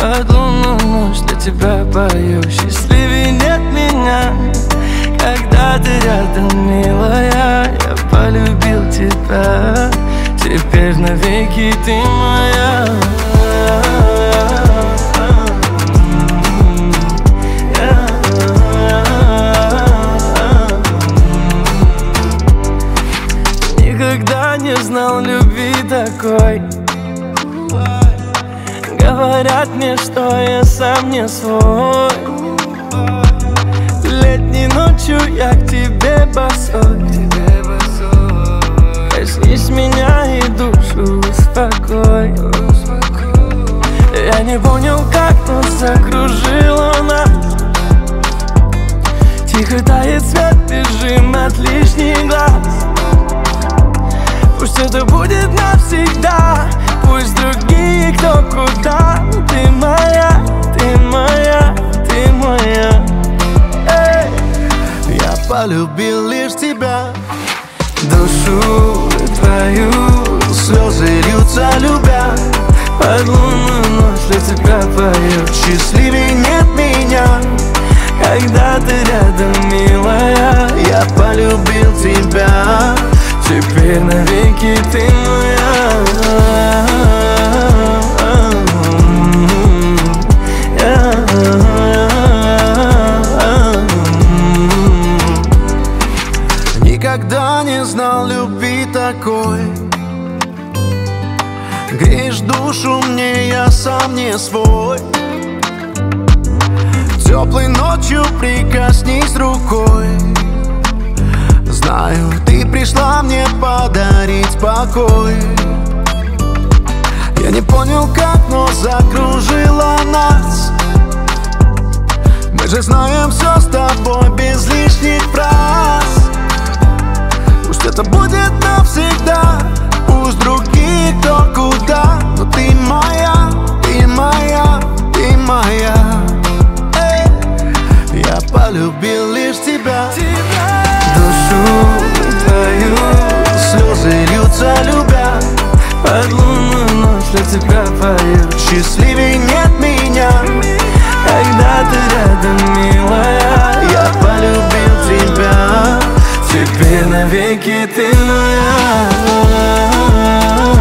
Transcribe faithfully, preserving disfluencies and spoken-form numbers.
Под лунную ночь для тебя пою. Счастливее нет меня, когда ты рядом, милая. Я полюбил тебя, теперь навеки ты моя. Никогда не знал любви такой. Говорят мне, что я сам не свой. Летней ночью я к тебе босой. Коснись меня и душу успокой. Я не понял, как, но закружила нас. Тихо тает свет, бежим от лишних глаз. Пусть это будет навсегда, пусть другие кто куда. Ты моя, ты моя, ты моя. Эй. Я полюбил лишь тебя, Душу твою слезы льются, любя. под лунную ночь для тебя пою. Счастливее нет меня, Когда ты рядом, милая. я полюбил тебя, Теперь навеки ты моя. никогда не знал любви такой. Греешь душу мне, я сам не свой. Теплой ночью прикоснись рукой. Знаю, ты пришла мне подарить покой. Я не понял как, но закружила нас. Мы же знаем все с тобой без лишних фраз. Пусть это будет навсегда, пусть другие кто куда. Но ты моя, ты моя, ты моя. Эй. Я полюбил лишь тебя, Душу твою слезы льются, любя. под лунную ночь для тебя пою. Счастливее нет меня, Когда ты рядом, милая. я полюбил тебя, Теперь навеки ты моя.